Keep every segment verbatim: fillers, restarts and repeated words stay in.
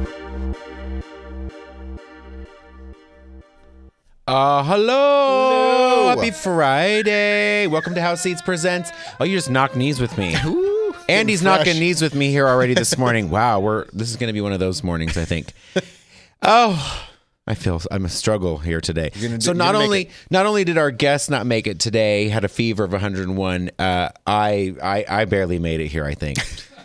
Uh, hello. hello! Happy Friday! Welcome to House Seats Presents. Oh, you just knocked knees with me. Ooh, Andy's fresh. knocking knees with me here already this morning. Wow, we're this is going to be one of those mornings, I think. Oh, I feel I'm a struggle here today. Do, so not only not only did our guest not make it today, had a fever of one hundred and one. Uh, I I I barely made it here. I think.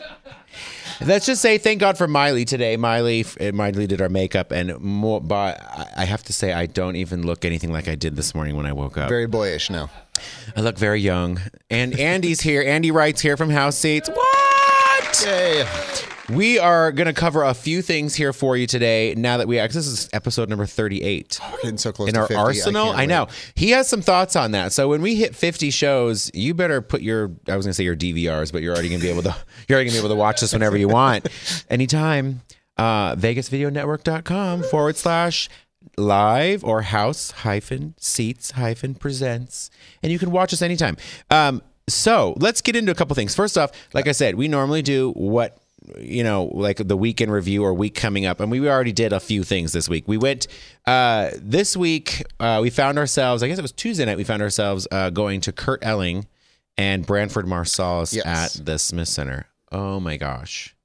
Let's just say thank God for Miley today. Miley, Miley did our makeup, and more. But I have to say, I don't even look anything like I did this morning when I woke up. Very boyish now. I look very young. And Andy's here. Andy Wright's here from House Seats. What? Yay. We are going to cover a few things here for you today. Now that we this is episode number thirty-eight. Oh, we're getting so close in to our fifty. arsenal. I, I know he has some thoughts on that. So when we hit fifty shows, you better put your I was going to say your D V Rs, but you're already going to be able to you're already going to be able to watch this whenever you want, anytime. Uh, Vegas Video Network dot com forward slash live or house hyphen seats hyphen presents, and you can watch us anytime. Um, so let's get into a couple things. First off, like I said, we normally do what. You know, like the weekend review or week coming up. And we already did a few things this week. We went, uh, this week, uh, we found ourselves, I guess it was Tuesday night, we found ourselves uh, going to Kurt Elling and Branford Marsalis yes. at the Smith Center. Oh my gosh.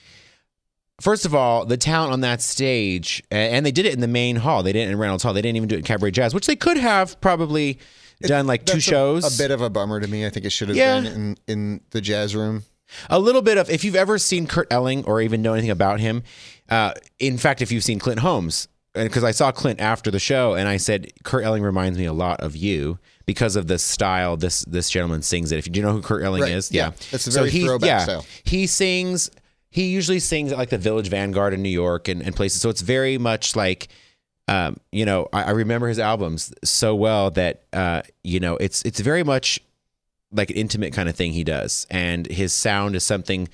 First of all, the talent on that stage, and they did it in the main hall. They didn't in Reynolds Hall. They didn't even do it in Cabaret Jazz, which they could have probably done like two That's shows. A, a bit of a bummer to me. I think it should have Yeah. been in, in the jazz room. A little bit of, if you've ever seen Kurt Elling or even know anything about him, uh, in fact, if you've seen Clint Holmes, because I saw Clint after the show and I said, Kurt Elling reminds me a lot of you because of the style this this gentleman sings it. If you do you know who Kurt Elling Right. is? Yeah. It's a very he, throwback yeah, style. He sings, he usually sings at like the Village Vanguard in New York and, and places. So it's very much like, um, you know, I, I remember his albums so well that, uh, you know, it's it's very much like an intimate kind of thing he does, and his sound is something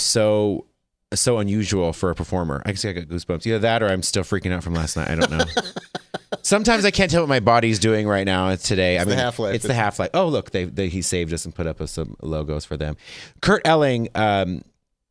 so so unusual for a performer. I guess I got goosebumps. Either that, or I'm still freaking out from last night. I don't know. Sometimes I can't tell what my body's doing right now. It's today. It's I mean, the Half-Life. It's the Half-Life. Oh, look, they, they he saved us and put up some logos for them. Kurt Elling. Um,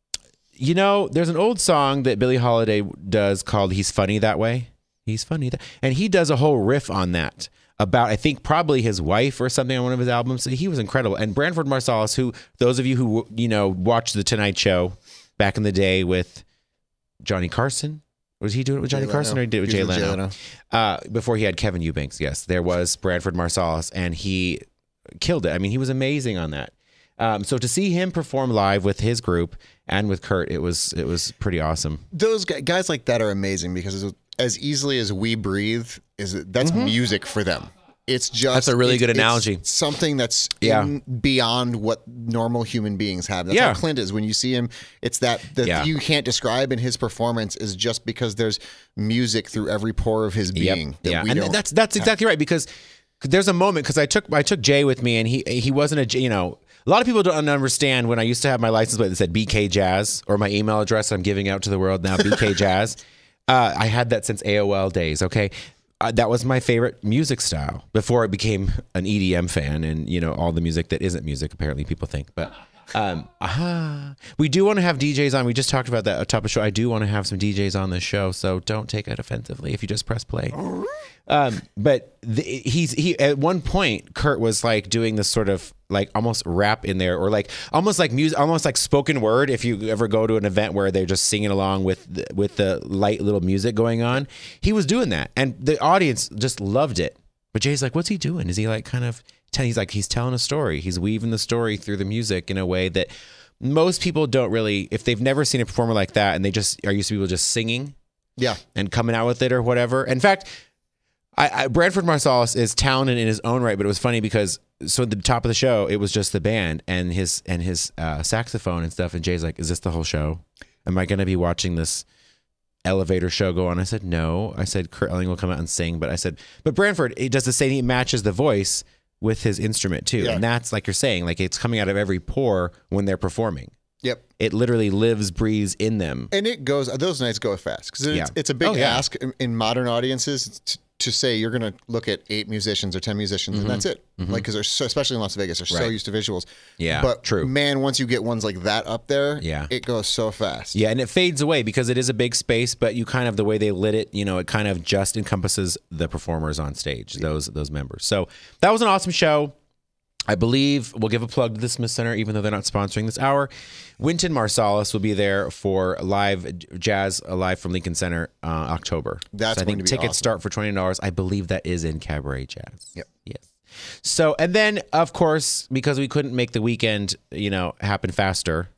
you know, there's an old song that Billie Holiday does called "He's Funny That Way." He's funny, that, and he does a whole riff on that. About, I think, probably his wife or something on one of his albums. He was incredible. And Branford Marsalis, who, those of you who, you know, watched The Tonight Show back in the day with Johnny Carson. Was he doing it with Johnny Jay Carson Leno. or he did it with He Jay was with Leno? Jay Uh, before he had Kevin Eubanks, yes. There was Branford Marsalis, and he killed it. I mean, he was amazing on that. Um, so to see him perform live with his group and with Kurt, it was it was pretty awesome. Those guys like that are amazing because as easily as we breathe, is that's Mm-hmm. music for them. It's just That's a really it's, good it's analogy. something that's Yeah. in, beyond what normal human beings have. That's Yeah. how Clint is. When you see him, it's that the Yeah. you can't describe in his performance is just because there's music through every pore of his being. Yep. That Yeah, we and don't that's that's exactly right, because there's a moment, because I took I took Jay with me, and he he wasn't a J- you know a lot of people don't understand when I used to have my license plate that said B K Jazz, or my email address I'm giving out to the world now, B K Jazz. Uh, I had that since A O L days. Okay. Uh, that was my favorite music style before I became an E D M fan, and you know all the music that isn't music, apparently people think. But um, aha, we do want to have D Js on. We just talked about that at the top of the show. I do want to have some D Js on this show, so don't take it offensively if you just press play. Um, but the, he's he at one point, Kurt was like doing this sort of like almost rap in there, or like almost like music, almost like spoken word. If you ever go to an event where they're just singing along with the, with the light little music going on, he was doing that, and the audience just loved it. But Jay's like, "What's he doing? Is he like kind of?" Tell, he's like, he's telling a story. He's weaving the story through the music in a way that most people don't really. If they've never seen a performer like that, and they just are used to people just singing, yeah, and coming out with it or whatever. In fact, I, I Branford Marsalis is talented in his own right, but it was funny because so at the top of the show, it was just the band and his and his uh, saxophone and stuff. And Jay's like, "Is this the whole show? Am I going to be watching this elevator show go on?" I said, "No." I said, "Kurt Elling will come out and sing," but I said, "But Branford, he does the same. He matches the voice with his instrument too, Yeah. and that's like you're saying, like it's coming out of every pore when they're performing. Yep. It literally lives, breathes in them." And it goes, those nights go fast because it's, Yeah. it's a big Oh, yeah. ask in, in modern audiences to, to say you're going to look at eight musicians or ten musicians, mm-hmm. and that's it. Mm-hmm. Like, because they're so, especially in Las Vegas, they're right. so used to visuals. Yeah, but true. Man, once you get ones like that up there, yeah. it goes so fast. Yeah, and it fades away because it is a big space, but you kind of, the way they lit it, you know, it kind of just encompasses the performers on stage, yeah. those those members. So that was an awesome show. I believe we'll give a plug to the Smith Center, even though they're not sponsoring this hour. Wynton Marsalis will be there for live jazz, uh, live from Lincoln Center, uh, October. That's so I think going to be tickets awesome. Start for twenty dollars. I believe that is in Cabaret Jazz. Yep. Yes. So, and then of course, because we couldn't make the weekend, you know, happen faster,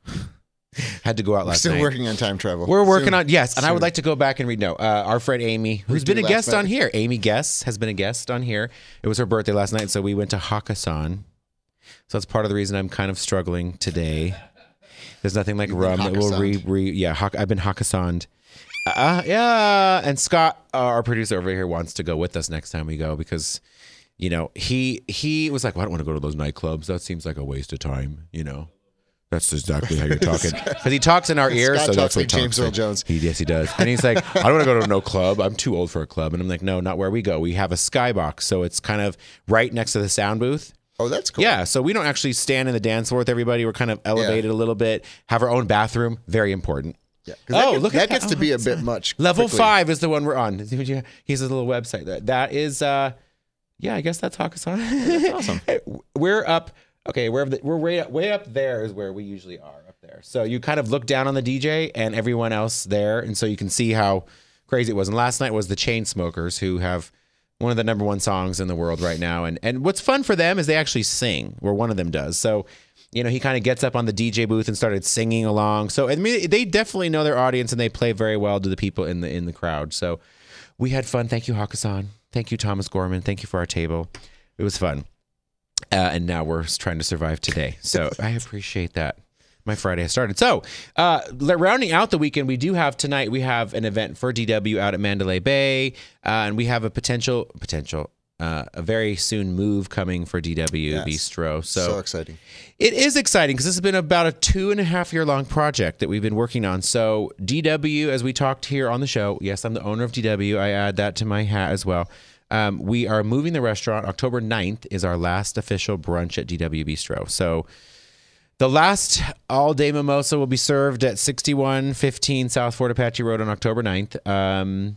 had to go out We're last still night. Still working on time travel. We're working Soon. on yes, and Soon. I would like to go back and read. No, uh, our friend Amy, who's been a guest night. on here. Amy Guess has been a guest on here. It was her birthday last night, so we went to Hakkasan. So that's part of the reason I'm kind of struggling today. There's nothing like You've rum that will re, re yeah. Hak, I've been Hakkasaned. Uh, yeah, and Scott, uh, our producer over here, wants to go with us next time we go because, you know, he he was like, well, I don't want to go to those nightclubs. That seems like a waste of time. You know, that's exactly how you're talking because he talks in our ear. Scott so that's like what he James talks Earl Jones. He yes, he does. And he's like, I don't want to go to no club. I'm too old for a club. And I'm like, no, not where we go. We have a skybox, so it's kind of right next to the sound booth. Oh, that's cool. Yeah, so we don't actually stand in the dance floor with everybody. We're kind of elevated yeah. a little bit. Have our own bathroom. Very important. Yeah. Oh, that gets, look that at gets that. to oh, be a bit much. Level quickly. five is the one we're on. He's a little website. That that is, uh, yeah, I guess that's Hakkasan. That's awesome. We're up. Okay, we're we're way up, way up there is where we usually are up there. So you kind of look down on the D J and everyone else there, and so you can see how crazy it was. And last night was the Chainsmokers, who have one of the number one songs in the world right now. And and what's fun for them is they actually sing, or one of them does. So, you know, he kind of gets up on the D J booth and started singing along. So, I mean, they definitely know their audience and they play very well to the people in the in the crowd. So we had fun. Thank you, Hakkasan. Thank you, Thomas Gorman. Thank you for our table. It was fun. Uh, and now we're trying to survive today. So I appreciate that. My Friday has started. So, uh, rounding out the weekend, we do have tonight, we have an event for D W out at Mandalay Bay, uh, and we have a potential, potential, uh, a very soon move coming for D W yes. Bistro. So, so exciting. It is exciting because this has been about a two and a half year long project that we've been working on. So, D W, as we talked here on the show, yes, I'm the owner of D W. I add that to my hat as well. Um, we are moving the restaurant. October ninth is our last official brunch at D W Bistro. So, the last all-day mimosa will be served at sixty-one fifteen South Fort Apache Road on October ninth. Um,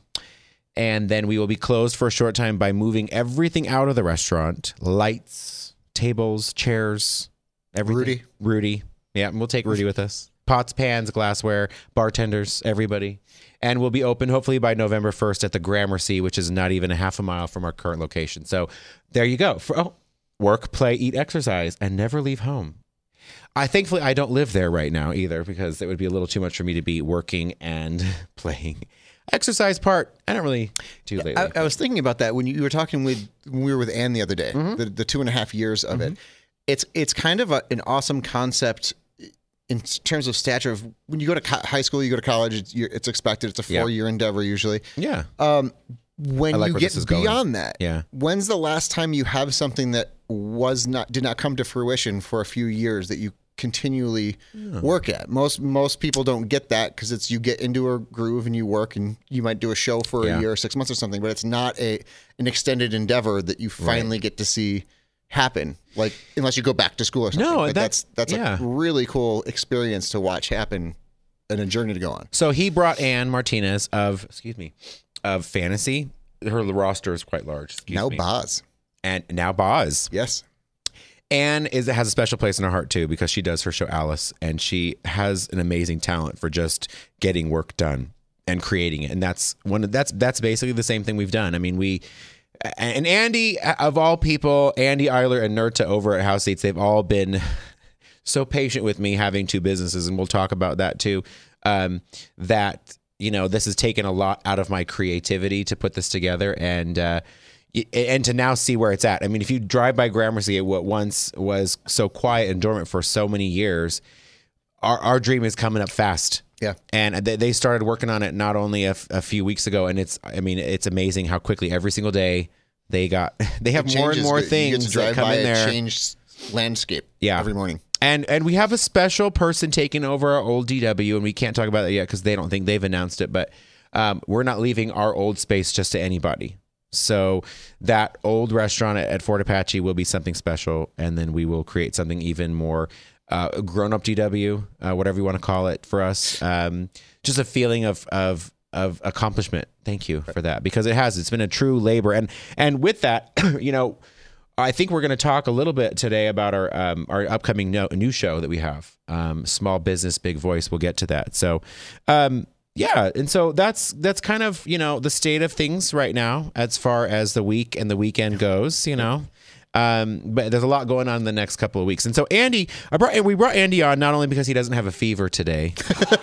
and then we will be closed for a short time by moving everything out of the restaurant. Lights, tables, chairs, everything. Rudy. Rudy. Yeah, we'll take Rudy with us. Pots, pans, glassware, bartenders, everybody. And we'll be open hopefully by November first at the Gramercy, which is not even a half a mile from our current location. So there you go. For, oh, work, play, eat, exercise, and never leave home. I thankfully I don't live there right now either because it would be a little too much for me to be working and playing. Exercise part, I don't really do lately. I, I was thinking about that when you, you were talking with when we were with Ann the other day. Mm-hmm. The, the two and a half years of mm-hmm. it. It's it's kind of a, an awesome concept in terms of stature. Of when you go to co- high school, you go to college. It's, you're, it's expected. It's a four year yeah. endeavor usually. Yeah. Um, when like you get beyond going. that, yeah. When's the last time you have something that was not did not come to fruition for a few years that you continually yeah. work at? Most most people don't get that because it's you get into a groove and you work and you might do a show for yeah. a year or six months or something, but it's not a an extended endeavor that you finally right. get to see happen. Like unless you go back to school or something. No, like that's that's, that's yeah. a really cool experience to watch happen and a journey to go on. So he brought Ann Martinez of excuse me of Fantasy. Her roster is quite large. Excuse now me. Boz. And now Boz. Yes. Anne is has a special place in our heart too because she does her show Alice, and she has an amazing talent for just getting work done and creating it. And that's one of, that's that's basically the same thing we've done. I mean, we and Andy of all people, Andy Eiler and Nerta over at House Seats, they've all been so patient with me having two businesses, and we'll talk about that too. Um, that you know, this has taken a lot out of my creativity to put this together, and. Uh, And to now see where it's at. I mean, if you drive by Gramercy, what once was so quiet and dormant for so many years, our our dream is coming up fast. Yeah. And they started working on it not only a, f- a few weeks ago, and it's, I mean, it's amazing how quickly every single day they got, they have more and more things you get to drive that come by in there. A changed landscape yeah. every morning. And and we have a special person taking over our old D W, and we can't talk about that yet because they don't think they've announced it, but um, we're not leaving our old space just to anybody. So that old restaurant at, at Fort Apache will be something special, and then we will create something even more uh, grown-up D W, uh, whatever you want to call it for us. Um, just a feeling of of of accomplishment. Thank you for that, because it has. It's been a true labor, and and with that, you know, I think we're going to talk a little bit today about our um, our upcoming no, new show that we have, um, Small Business Big Voice. We'll get to that. So. Um, Yeah, and so that's that's kind of, you know, the state of things right now as far as the week and the weekend goes, you know. Um, but there's a lot going on in the next couple of weeks. And so Andy, I brought we brought Andy on not only because he doesn't have a fever today.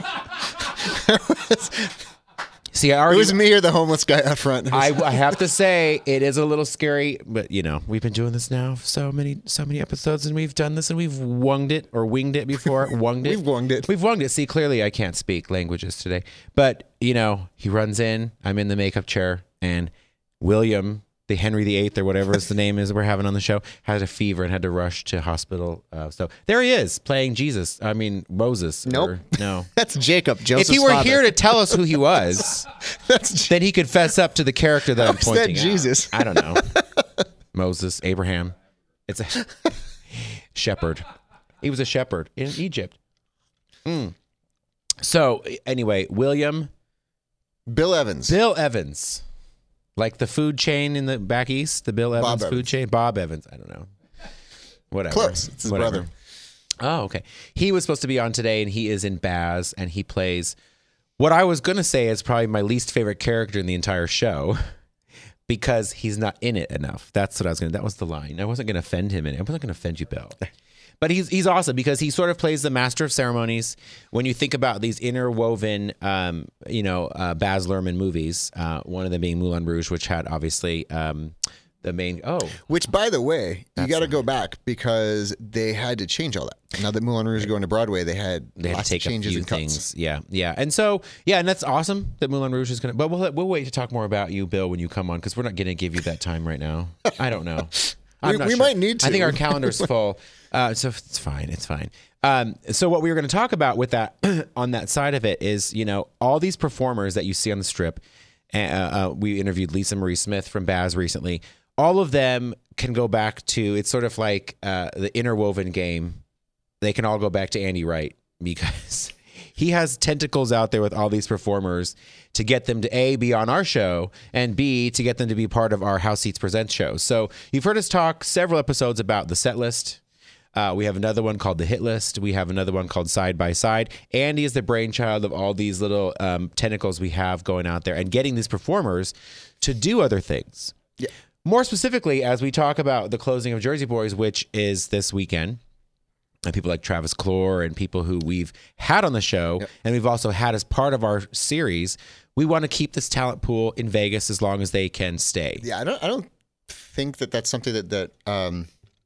See, I already, it was me or the homeless guy up front. I, I have to say it is a little scary, but you know, we've been doing this now for so many so many episodes, and we've done this and we've wunged it or winged it before. Wunged it. We've wunged it. We've wunged it. See, clearly I can't speak languages today. But, you know, he runs in, I'm in the makeup chair, and William, the Henry the Eighth or whatever his the name is we're having on the show, had a fever and had to rush to hospital. Uh, so there he is playing Jesus. I mean, Moses. Nope. Or, no. That's Jacob, Joseph's If he were father. here to tell us who he was, That's then he could fess up to the character that I'm How is pointing that out. Jesus? I don't know. Moses, Abraham. It's a shepherd. He was a shepherd in Egypt. Mm. So anyway, William. Bill Evans. Bill Evans. Like the food chain in the back east, the Bill Evans Bob food Evans. chain. Bob Evans. I don't know. Whatever. Close. It's his Whatever. brother. Oh, okay. He was supposed to be on today, and he is in Baz, and he plays what I was going to say is probably my least favorite character in the entire show because he's not in it enough. That's what I was going to, that was the line. I wasn't going to offend him in it. I wasn't going to offend you, Bill. But he's he's awesome because he sort of plays the master of ceremonies. When you think about these interwoven, um, you know, uh, Baz Luhrmann movies, uh, one of them being Moulin Rouge, which had obviously um, the main, oh. Which, by the way, you got to right. go back because they had to change all that. Now that Moulin Rouge is going to Broadway, they had They had lots to take of changes a few and cuts. things. Yeah, yeah. And so, yeah, and that's awesome that Moulin Rouge is going to, but we'll, we'll wait to talk more about you, Bill, when you come on, because we're not going to give you that time right now. I don't know. I'm We- not we sure. might need I think to. our calendar's full. Uh, so it's fine. It's fine. Um, so what we were going to talk about with that on that side of it is, you know, all these performers that you see on the strip. Uh, uh, we interviewed Lisa Marie Smith from Baz recently. All of them can go back to, it's sort of like uh, the interwoven game. They can all go back to Andy Wright because he has tentacles out there with all these performers to get them to A, be on our show, and B, to get them to be part of our House Seats Presents show. So you've heard us talk several episodes about the set list. Uh, we have another one called the Hit List. We have another one called Side by Side. Andy is the brainchild of all these little um, tentacles we have going out there and getting these performers to do other things. Yeah. More specifically, as we talk about the closing of Jersey Boys, which is this weekend, and people like Travis Clore and people who we've had on the show, Yep. and we've also had as part of our series, we want to keep this talent pool in Vegas as long as they can stay. Yeah, I don't. I don't think that that's something that that um,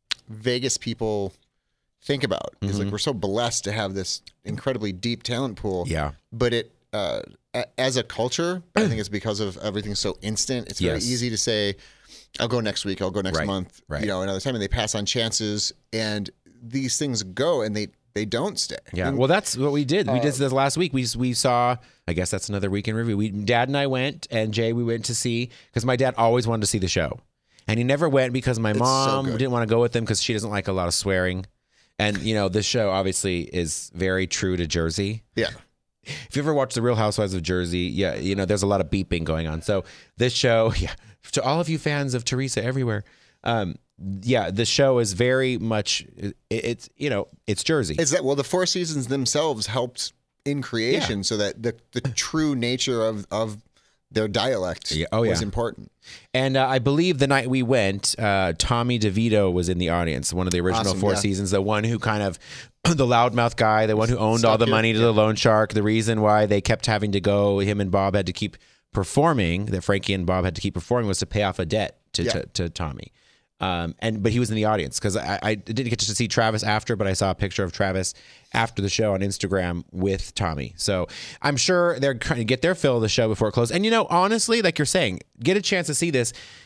Vegas people think about. Because like we're so blessed to have this incredibly deep talent pool. Yeah. But it, uh, a- as a culture, I think it's because of everything so instant. It's very Yes. easy to say, "I'll go next week. I'll go next Right, month." right. You know, another time, and they pass on chances, and these things go, and they they don't stay. Yeah, And- well, that's what we did. We did this last week. We we saw. I guess that's another week in review. We Dad and I went, and Jay we went to see because my dad always wanted to see the show, and he never went because my so mom good. didn't want to go with him because she doesn't like a lot of swearing, and you know this show obviously is very true to Jersey. yeah. If you ever watch The Real Housewives of Jersey, yeah, you know there's a lot of beeping going on. So this show, yeah, to all of you fans of Teresa everywhere, um, yeah, the show is very much it, it's you know it's Jersey. Is that well? The Four Seasons themselves helped in creation, so that the the true nature of of their dialect Yeah, oh, was yeah. important. And uh, I believe the night we went, uh, Tommy DeVito was in the audience, one of the original Awesome, Four yeah. Seasons, the one who kind of, the loudmouth guy, the one who owned all Stuck the here, money to yeah. the loan shark, the reason why they kept having to go, him and Bob had to keep performing, that Frankie and Bob had to keep performing was to pay off a debt to, Yeah. to, to Tommy. Um, and but he was in the audience because I, I didn't get to see Travis after, but I saw a picture of Travis after the show on Instagram with Tommy. So I'm sure they're trying to get their fill of the show before it closes. And you know, honestly, like you're saying, get a chance to see this.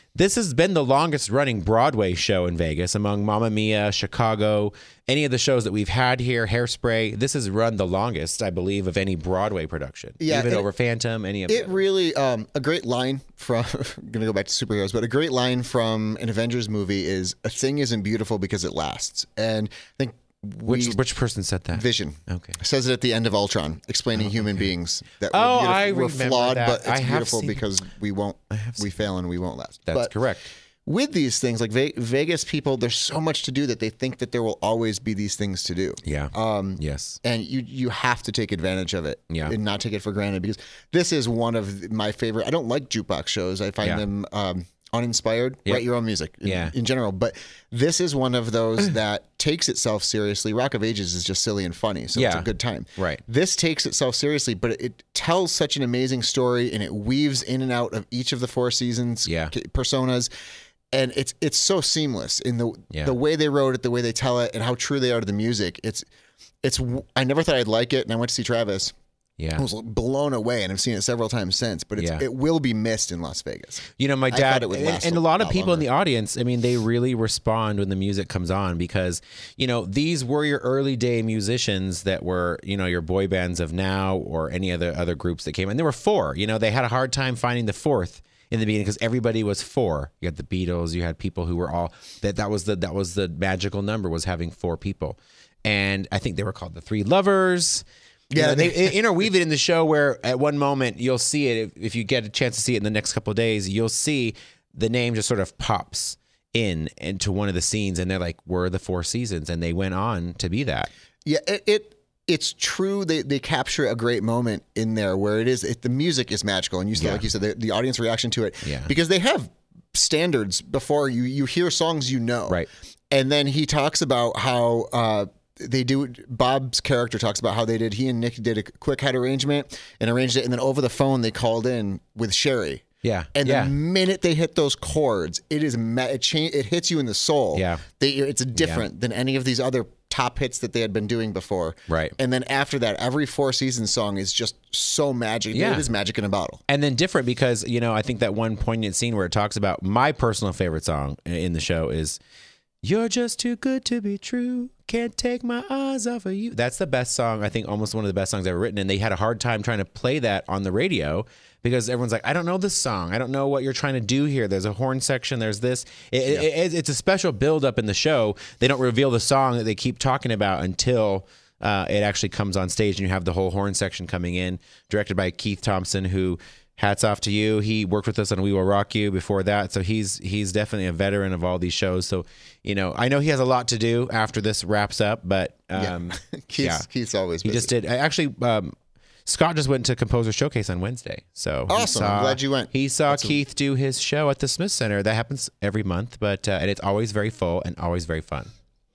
this has been the longest running Broadway show in Vegas among Mamma Mia, Chicago, any of the shows that we've had here, Hairspray. This has run the longest, I believe, of any Broadway production. Yeah, even it, over Phantom, any of it. It them. really, um, a great line from, I'm going to go back to superheroes, but a great line from an Avengers movie is, a thing isn't beautiful because it lasts. And I think Which we, which person said that? Vision. Okay. Says it at the end of Ultron, explaining Oh, human okay. beings that Oh, we're, beautiful, I we're remember flawed, that. but it's I have beautiful seen- because we won't, I have we seen- fail and we won't last. That's But correct. with these things, like Ve- Vegas people, there's so much to do that they think that there will always be these things to do. Yeah. Um, yes. and you you have to take advantage of it Yeah. and not take it for granted, because this is one of my favorite. I don't like jukebox shows. I find Yeah. them um, uninspired. Yep. Write your own music in, Yeah. in general. But this is one of those that takes itself seriously. Rock of Ages is just silly and funny, so it's Yeah. a good time. Right. This takes itself seriously, but it, it tells such an amazing story, and it weaves in and out of each of the Four Seasons Yeah. ca- personas. And it's it's so seamless in the Yeah. the way they wrote it, the way they tell it, and how true they are to the music. It's it's. I never thought I'd like it, and I went to see Travis. Yeah. I was blown away, and I've seen it several times since. But it's, Yeah. it will be missed in Las Vegas. You know, my I dad thought it would and, last and a a lot of lot people in longer. the audience, I mean, they really respond when the music comes on because, you know, these were your early day musicians that were, you know, your boy bands of now or any other other groups that came. And there were four. You know, they had a hard time finding the fourth in the beginning because everybody was four. You had the Beatles, you had people who were all that that was the that was the magical number, was having four people. And I think they were called the Three Lovers. You Yeah, know, they, they- interweave it in the show where at one moment you'll see it. If, if you get a chance to see it in the next couple of days, you'll see the name just sort of pops in into one of the scenes, and they're like, "We're the Four Seasons," and they went on to be that. Yeah, it, it it's true. They they capture a great moment in there where it is. It, the music is magical, and you said, Yeah. like you said, the, the audience reaction to it. Yeah. Because they have standards before you you hear songs you know. Right. And then he talks about how. Uh, They do. Bob's character talks about how they did. He and Nick did a quick head arrangement and arranged it, and then over the phone they called in with Sherry. Yeah, And yeah. the minute they hit those chords, it is ma- it, cha- it hits you in the soul. Yeah. They, it's different than any of these other top hits that they had been doing before. Right. And then after that, every Four Seasons song is just so magic. Yeah. It is magic in a bottle. And then different because, you know, I think that one poignant scene where it talks about my personal favorite song in the show is "You're just too good to be true. Can't take my eyes off of you." That's the best song, I think, almost one of the best songs ever written. And they had a hard time trying to play that on the radio because everyone's like, "I don't know this song. I don't know what you're trying to do here. There's a horn section. There's this." It, it, it's a special build up in the show. They don't reveal the song that they keep talking about until uh, it actually comes on stage, and you have the whole horn section coming in, directed by Keith Thompson, who, hats off to you. He worked with us on We Will Rock You before that. So he's he's definitely a veteran of all these shows. So, you know, I know he has a lot to do after this wraps up, but um, Keith's, yeah, Keith's always he busy. just did. I Actually, um, Scott just went to Composer Showcase on Wednesday. So he Awesome. I'm glad you went. He saw That's a- Keith do his show at the Smith Center. That happens every month, but uh, and it's always very full and always very fun.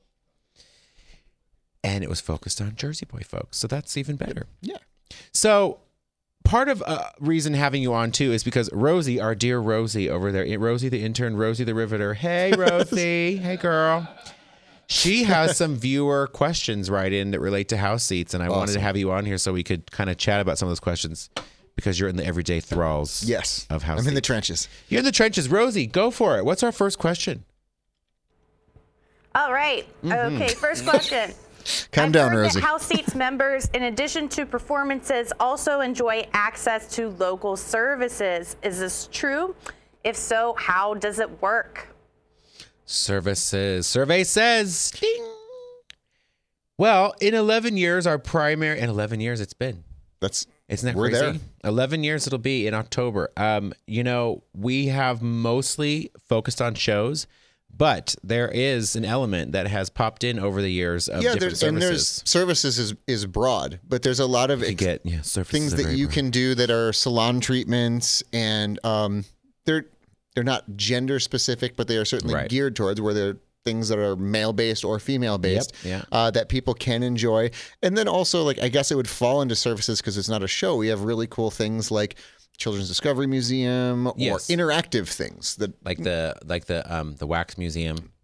And it was focused on Jersey Boy folks. So that's even better. Yeah. So part of a reason having you on too is because Rosie, our dear Rosie over there, Rosie the intern, Rosie the Riveter. Hey, Rosie. Hey, girl. She has some viewer questions right in that relate to house seats, and I wanted to Awesome. have you on here so we could kind of chat about some of those questions because you're in the everyday thralls. Yes. Of house I'm in the seats. trenches. You're in the trenches. Rosie, go for it. What's our first question? All right. Okay, first question. Calm I've down, heard Rosie. that House Seats members, in addition to performances, also enjoy access to local services. Is this true? If so, how does it work? Services. Survey says, ding. Well, in eleven years, our primary, in eleven years it's been. That's Isn't that we're crazy? there. eleven years it'll be in October. Um, you know, we have mostly focused on shows, but there is an element that has popped in over the years of Yeah, different there's, and there's services. services is, is broad, but there's a lot of You ex- get yeah, services things are that very you broad. can do that are salon treatments, and um, they're they're not gender specific, but they are certainly Right. geared towards where they're things that are male based or female based. Yep, uh, that people can enjoy, and then also like I guess it would fall into services because it's not a show. We have really cool things like Children's Discovery Museum or Yes. interactive things that like the like the um the wax museum.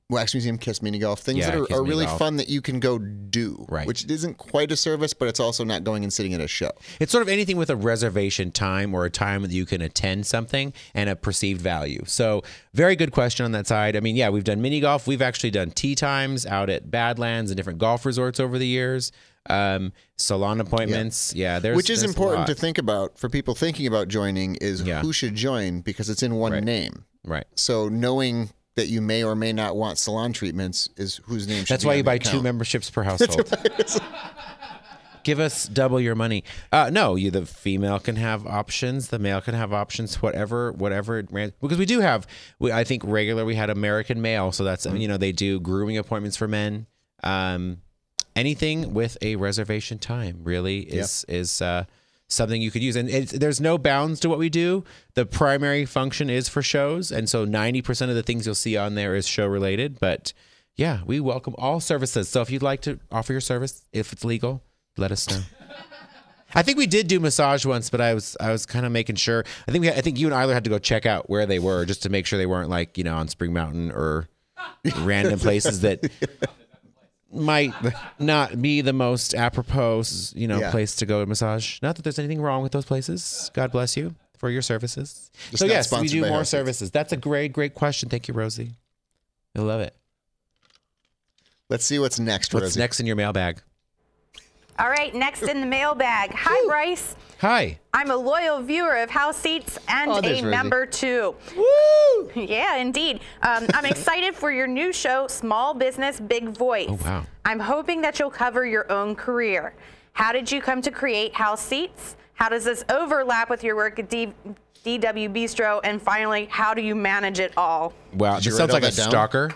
Wax Museum, Kiss Mini Golf, things Yeah, that are, Kiss are Mini really Golf. fun that you can go do, Right. which isn't quite a service, but it's also not going and sitting at a show. It's sort of anything with a reservation time or a time that you can attend something and a perceived value. So very good question on that side. I mean, yeah, we've done mini golf. We've actually done tea times out at Badlands and different golf resorts over the years. Um, salon appointments. Yeah, there's Which is there's a important lot. to think about for people thinking about joining is Yeah. who should join because it's in one Right. name. Right. So knowing that you may or may not want salon treatments is whose name should That's be why on you the buy two account. memberships per household. Give us double your money. Uh, no, you the female can have options, the male can have options, whatever, whatever. It ran, because we do have, we, I think regular we had American Male, so that's you know they do grooming appointments for men. Um, anything with a reservation time really is is uh, something you could use, and it's, there's no bounds to what we do. The primary function is for shows, and so ninety percent of the things you'll see on there is show related. But yeah, we welcome all services. So if you'd like to offer your service, if it's legal, let us know. I think we did do massage once, but I was I was kind of making sure. I think we I think you and Eiler had to go check out where they were just to make sure they weren't like you know on Spring Mountain or random places that might not be the most apropos you know Yeah. place to go to massage. Not that there's anything wrong with those places. God bless you for your services. Just so not yes, we sponsored do by more House Seats. services. That's a great great question. Thank you, Rosie. I love it. Let's see what's next, What's Rosie. next in your mailbag? All right, next in the mailbag. Hi, Bryce. Hi. I'm a loyal viewer of House Seats and Oh, there's a Rosie. member too. Woo! Yeah, indeed. Um, I'm excited for your new show, Small Business, Big Voice. Oh, wow. I'm hoping that you'll cover your own career. How did you come to create House Seats? How does this overlap with your work at D- DW Bistro? And finally, how do you manage it all? Wow, Did you this sounds write like all a that down? stalker.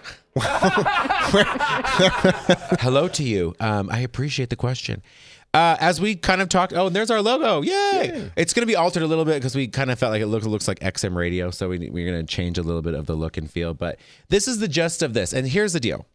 Hello to you. Um, I appreciate the question. Uh, as we kind of talked, oh, and there's our logo. Yay! It's going to be altered a little bit because we kind of felt like it look, looks like X M radio. So we, we're going to change a little bit of the look and feel. But this is the gist of this. And here's the deal.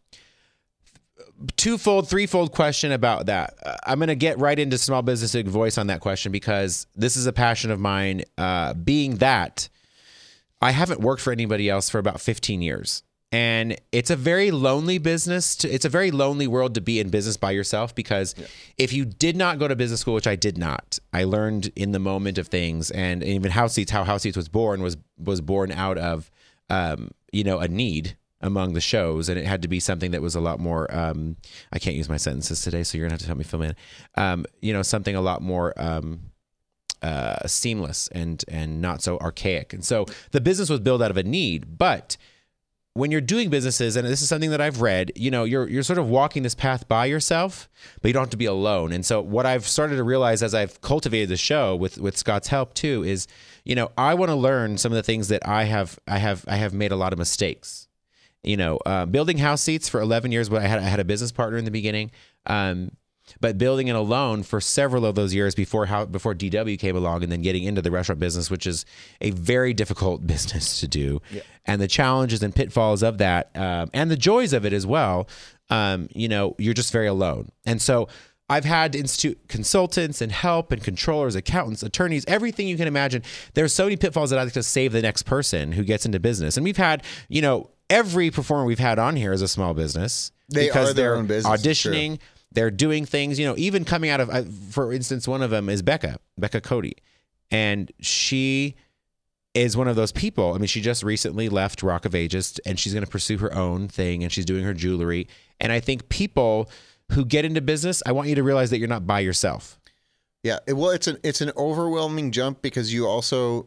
Twofold, threefold question about that. Uh, I'm going to get right into Small Business Big Voice on that question because this is a passion of mine. Uh, being that I haven't worked for anybody else for about fifteen years. And it's a very lonely business. To, it's a very lonely world to be in business by yourself because yeah. if you did not go to business school, which I did not, I learned in the moment of things. And even House Seats, how House Seats was born was was born out of, um, you know, a need among the shows. And it had to be something that was a lot more, um, I can't use my sentences today, so you're going to have to help me fill in. Um, you know, something a lot more um, uh, seamless and and not so archaic. And so the business was built out of a need, but when you're doing businesses, and this is something that I've read, you know, you're you're sort of walking this path by yourself, but you don't have to be alone. And so what I've started to realize as I've cultivated the show with with Scott's help too is, you know, I want to learn some of the things that I have I have I have made a lot of mistakes. You know, uh, building House Seats for eleven years, but I had I had a business partner in the beginning. Um, But building it alone for several of those years before how before D W came along, and then getting into the restaurant business, which is a very difficult business to do, yeah. and the challenges and pitfalls of that, um, and the joys of it as well. Um, you know, you're just very alone, and so I've had to institute consultants and help and controllers, accountants, attorneys, everything you can imagine. There's so many pitfalls that I like to save the next person who gets into business, and we've had, you know, every performer we've had on here is a small business. They because are their they're own business, auditioning. sure. They're doing things, you know, even coming out of, uh, for instance, one of them is Becca, Becca Cody. And she is one of those people. I mean, she just recently left Rock of Ages and she's going to pursue her own thing and she's doing her jewelry. And I think people who get into business, I want you to realize that you're not by yourself. Yeah. Well, it's an, it's an overwhelming jump because you also,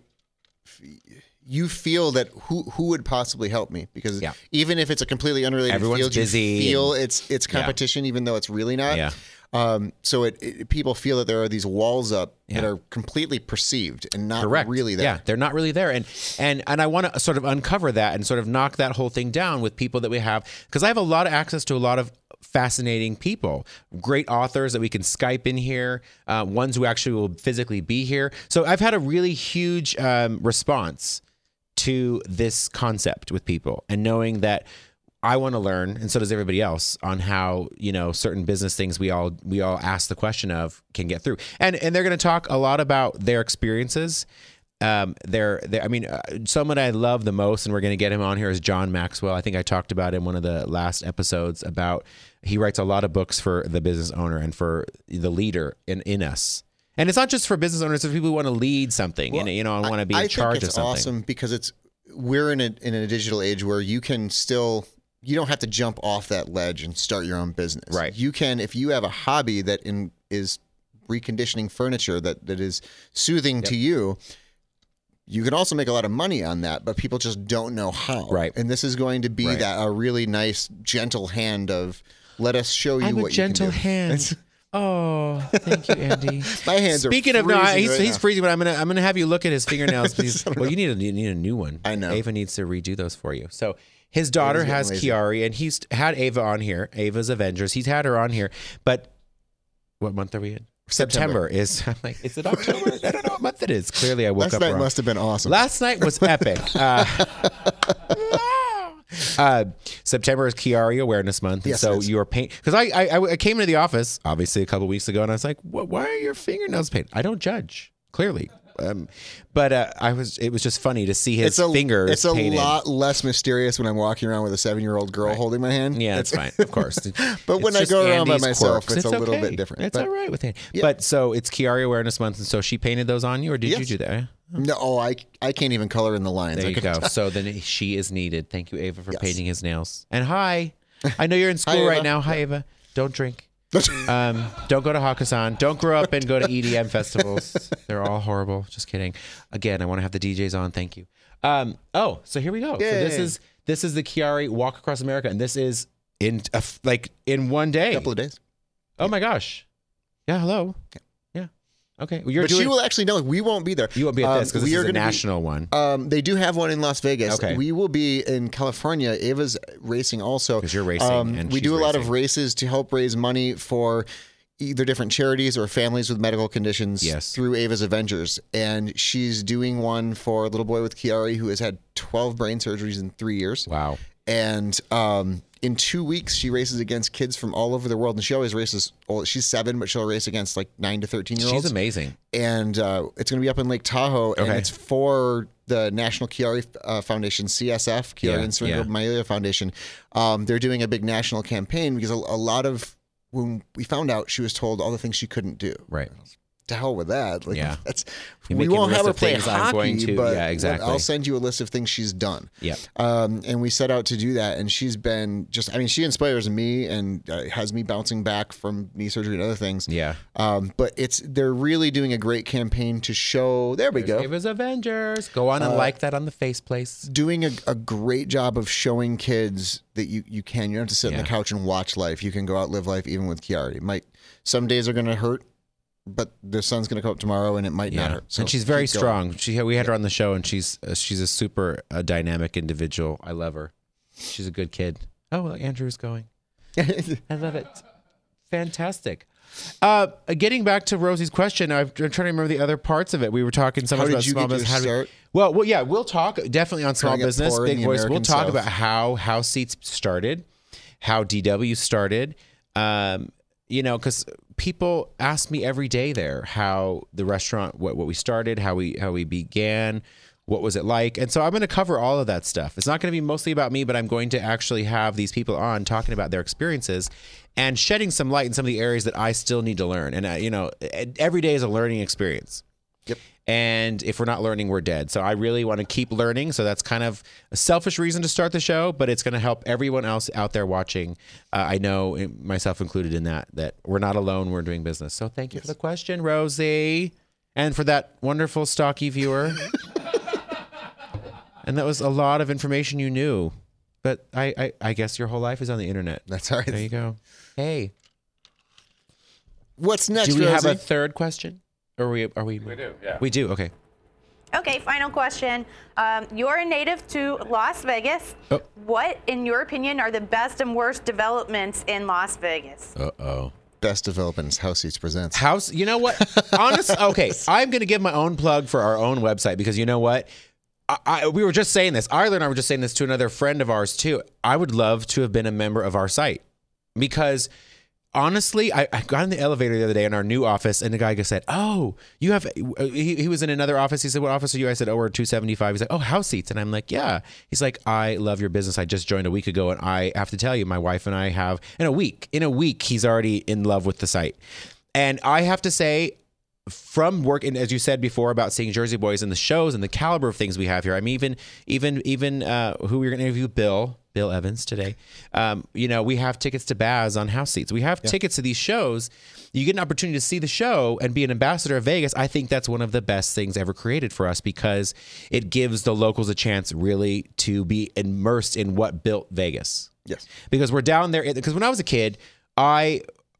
you feel that who who would possibly help me because yeah. even if it's a completely unrelated Everyone's field, busy you feel it's it's competition, yeah. even though it's really not. Yeah. Um, so it, it people feel that there are these walls up yeah. that are completely perceived and not Correct. really there. Yeah, they're not really there, and and and I want to sort of uncover that and sort of knock that whole thing down with people that we have because I have a lot of access to a lot of fascinating people, great authors that we can Skype in here, uh, ones who actually will physically be here. So I've had a really huge um, response to this concept with people and knowing that I want to learn, and so does everybody else, on how, you know, certain business things we all we all ask the question of can get through. And and they're going to talk a lot about their experiences. Um, they're, they're, I mean, uh, someone I love the most, and we're going to get him on here, is John Maxwell. I think I talked about in one of the last episodes about he writes a lot of books for the business owner and for the leader in, in us. And it's not just for business owners; it's for people who want to lead something, well, and you know, and want to be I, in charge I think it's of something. Awesome because it's we're in a in a digital age where you can still. You don't have to jump off that ledge and start your own business. Right. You can, if you have a hobby that in, is reconditioning furniture that, that is soothing yep. to you, you can also make a lot of money on that, but people just don't know how. Right. And this is going to be right. that a really nice, gentle hand of, let us show you I'm what a gentle you can do. hand. Oh, thank you, Andy. My hands Speaking are of no, he's, right he's now. freezing, but I'm gonna I'm gonna have you look at his fingernails. Please. Well, you need a you need a new one. I know. Ava needs to redo those for you. So his daughter has lazy. Chiari, and he's had Ava on here. Ava's Avengers. He's had her on here, but what month are we in? September, September is. I'm like, is it October? I don't know what month it is. Clearly, I woke Last up night wrong. must have been awesome. Last night was epic. Uh, Uh, September is Chiari Awareness Month, and yes, so you are paint because I, I I came into the office obviously a couple weeks ago, and I was like, what, "Why are your fingernails painted?" I don't judge, clearly, um, but uh, I was. It was just funny to see his it's a, fingers. It's a painted. lot less mysterious when I'm walking around with a seven-year-old girl right. holding my hand. Yeah, that's fine, of course. But when I go around by myself, quirks. it's, it's a little okay. bit different. It's but, all right with it. Yeah. But so it's Chiari Awareness Month, and so she painted those on you, or did yes. you do that? No, oh, I I can't even color in the lines. There I you could go. tell. So then she is needed. Thank you, Ava, for Yes. painting his nails. And hi, I know you're in school Hi, right Ava. now. Hi, Ava. Don't drink. um, don't go to Hakkasan. Don't grow up and go to E D M festivals. They're all horrible. Just kidding. Again, I want to have the D Js on. Thank you. Um, oh, so here we go. Yay. So this is this is the Chiari Walk Across America, and this is in a f like in one day. A couple of days. Oh my gosh. Yeah. Hello. Yeah. Yeah. Okay. Well, you're But doing. she will actually know. We won't be there. you won't be at Um, this because we this are is a gonna be- national one. Um, they do have one in Las Vegas. Okay. We will be in California. Ava's racing also. 'Cause you're racing Um, and we she's do a lot racing. of races to help raise money for either different charities or families with medical conditions Yes. through Ava's Avengers. And she's doing one for a little boy with Chiari who has had twelve brain surgeries in three years. Wow. And um, in two weeks, she races against kids from all over the world. And she always races, well, she's seven, but she'll race against like nine to thirteen year olds. She's amazing. And uh, it's going to be up in Lake Tahoe, and Okay. it's for the National Chiari uh, Foundation, C S F, Chiari Yeah, and Syringomyelia yeah. Foundation. Um, they're doing a big national campaign because a, a lot of when we found out, she was told all the things she couldn't do. Right. To hell with that. Like, Yeah. That's You we make a won't list have her of play things I'm hockey, going to- but yeah, exactly. I'll send you a list of things she's done. Yep. Um, and we set out to do that, and she's been just, I mean, she inspires me and uh, has me bouncing back from knee surgery and other things. Yeah. Um, but it's, they're really doing a great campaign to show, there we go. Ava's Avengers. Go on and Uh, like that on the face place. Doing a, a great job of showing kids that you, you can, you don't have to sit on Yeah. the couch and watch life. You can go out, live life, even with Chiari. Might, some days are going to hurt, but the sun's going to come up tomorrow and it might not Yeah. hurt. So and she's very keep going. strong. She we had her on the show, and she's uh, she's a super uh, dynamic individual. I love her. She's a good kid. Oh, well, Andrew's going. I love it. Fantastic. Uh, getting back to Rosie's question, I'm, I'm trying to remember the other parts of it. We were talking so How much did about you small get your business. How did we- start? well, well, yeah, we'll talk definitely on small Growing up business, poor in big the voice. We'll American talk South. about how House Seats started, how D W started. Um, you know, because people ask me every day there how the restaurant, what what we started, how we how we began, what was it like, and so I'm going to cover all of that stuff. It's not going to be mostly about me, but I'm going to actually have these people on talking about their experiences and shedding some light in some of the areas that I still need to learn. And uh, you know, every day is a learning experience. Yep. And if we're not learning, we're dead. So I really want to keep learning. So that's kind of a selfish reason to start the show, but it's going to help everyone else out there watching. Uh, I know, myself included in that, that we're not alone. We're doing business. So thank you Yes. for the question, Rosie. And for that wonderful stocky viewer. And that was a lot of information you knew. But I, I, I guess your whole life is on the internet. That's all right. There you go. Hey, What's next, do we Rosie? have a third question? Or are we, are we? We do, yeah. We do, okay. Okay, final question. Um, you're a native to Las Vegas. Oh. What, in your opinion, are the best and worst developments in Las Vegas? Uh-oh. Best developments, House Seats presents. House, you know what? Honest, okay, I'm going to give my own plug for our own website because you know what? I, I, we were just saying this. Arlen and I were just saying this to another friend of ours too. I would love to have been a member of our site because honestly, I, I got in the elevator the other day in our new office, and the guy just said, "Oh, you have." He, he was in another office. He said, "What office are you?" I said, "Oh, we're two seventy-five." He's like, "Oh, house seats," and I'm like, "Yeah." He's like, "I love your business. I just joined a week ago, and I have to tell you, my wife and I have in a week. In a week, he's already in love with the site." And I have to say, from work, and as you said before about seeing Jersey Boys and the shows and the caliber of things we have here. I mean, even even even uh, who we're going to interview, Bill. Bill Evans today. Um, you know, we have tickets to Baz on house seats. We have yeah. tickets to these shows. You get an opportunity to see the show and be an ambassador of Vegas. I think that's one of the best things ever created for us because it gives the locals a chance really to be immersed in what built Vegas. Yes. Because we're down there. Because when I was a kid, I...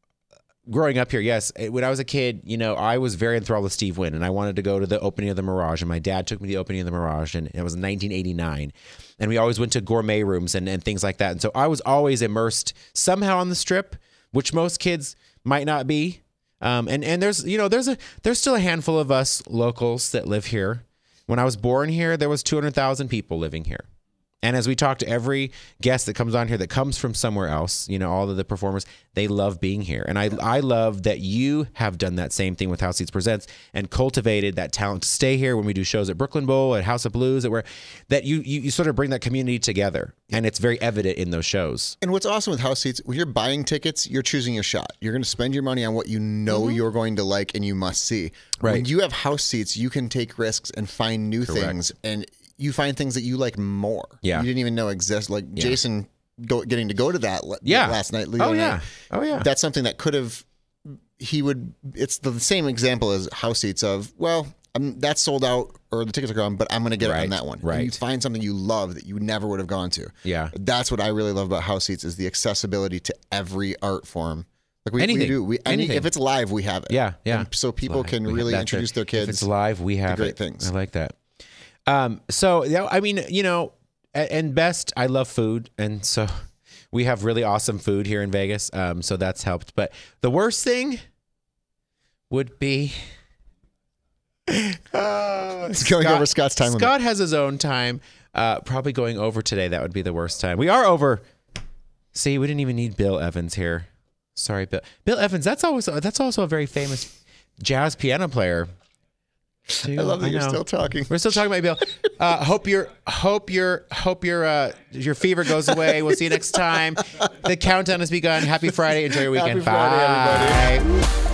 Growing up here, yes. When I was a kid, you know, I was very enthralled with Steve Wynn, and I wanted to go to the opening of the Mirage, and my dad took me to the opening of the Mirage, and it was in nineteen eighty-nine. And we always went to gourmet rooms and, and things like that. And so I was always immersed somehow on the Strip, which most kids might not be. Um, and and there's you know there's a there's still a handful of us locals that live here. When I was born here, there was two hundred thousand people living here. And as we talk to every guest that comes on here that comes from somewhere else, you know, all of the performers, they love being here. And I I love that you have done that same thing with House Seats Presents and cultivated that talent to stay here when we do shows at Brooklyn Bowl, at House of Blues, that where that you, you you sort of bring that community together. And it's very evident in those shows. And what's awesome with House Seats, when you're buying tickets, you're choosing your shot. You're going to spend your money on what you know mm-hmm. you're going to like and you must see. Right. When you have House Seats, you can take risks and find new Correct. things, and you find things that you like more. Yeah. You didn't even know exist. Like yeah. Jason go, getting to go to that yeah. last night. Oh, yeah. Night. Oh, yeah. That's something that could have, he would, it's the same example as House Seats of, well, I'm, that's sold out or the tickets are gone, but I'm going to get right. it on that one. Right. And you find something you love that you never would have gone to. Yeah. That's what I really love about House Seats is the accessibility to every art form. Like we, Anything. we do. We, any, Anything. If it's live, we have it. Yeah, yeah. And so people live. can We really have- introduce it. their kids. If it's live, we have great it. things. I like that. Um, so, yeah, I mean, you know, and best, I love food. And so we have really awesome food here in Vegas. Um, so that's helped. But the worst thing would be... Uh, It's going over Scott's time limit. Scott has his own time. Uh, probably going over today. That would be the worst time. We are over. See, we didn't even need Bill Evans here. Sorry, Bill. Bill Evans. That's always that's also a very famous jazz piano player. Dude, I love that I you're know. still talking. We're still talking about Bill. Uh, hope your hope your hope your uh, your fever goes away. We'll see you next time. The countdown has begun. Happy Friday. Enjoy your weekend. Happy Friday, Bye. everybody.